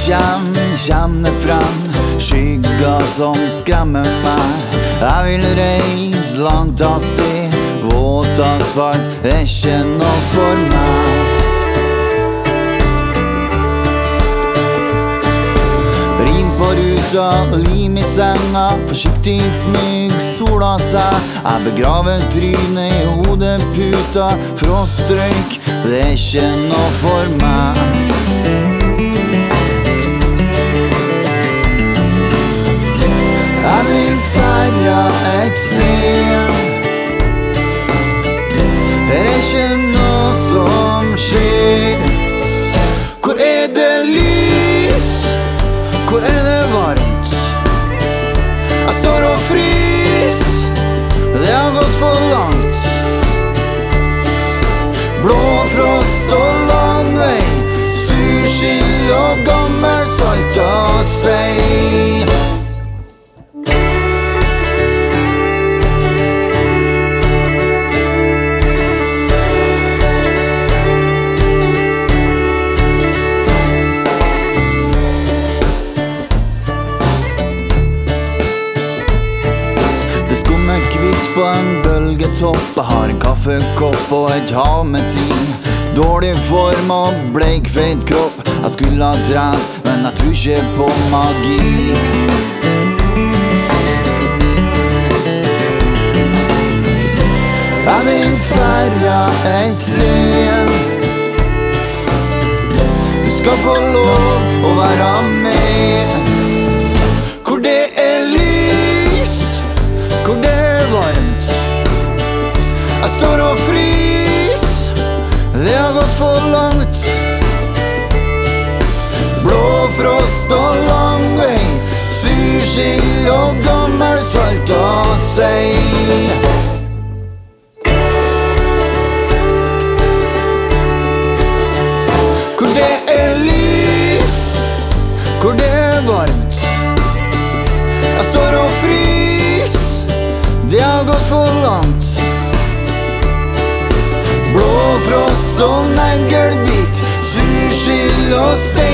kjem det frem skygger som skremmer meg. Jeg vil reise langt av sted, våt asfalt er ikke noe for meg. Rim på ruta, lim i senga, forsiktig smyg sola seg. Jeg begraver trynet i hodeputa, frostrøyk, det er ikke noe for meg. Jeg vil færre et sted, det er ikke noe som skjer. Hvor er det lys? Hvor er det varmt? Jeg står og frys, det har gått for langt. Blå frost og lang vei, surskill og gammel salt og sei. Kvitt på en bølgetopp, jeg har en kaffekopp og et hav med tid. Dårlig form og bleikfeit kropp, jeg skulle ha trent, men jeg tror ikke på magi. Jeg vil færre et sted, du skal få lov å være med. Hvor det er lys, hvor det er varmt. Jeg står og frys, det har gått for langt. Blå frost og lang vei, surskill og gammel salt og sei. Hvor det er lys, hvor det er varmt. Jeg står og frys, det har gått for langt. Blå frost og neglebit, surskill og stein.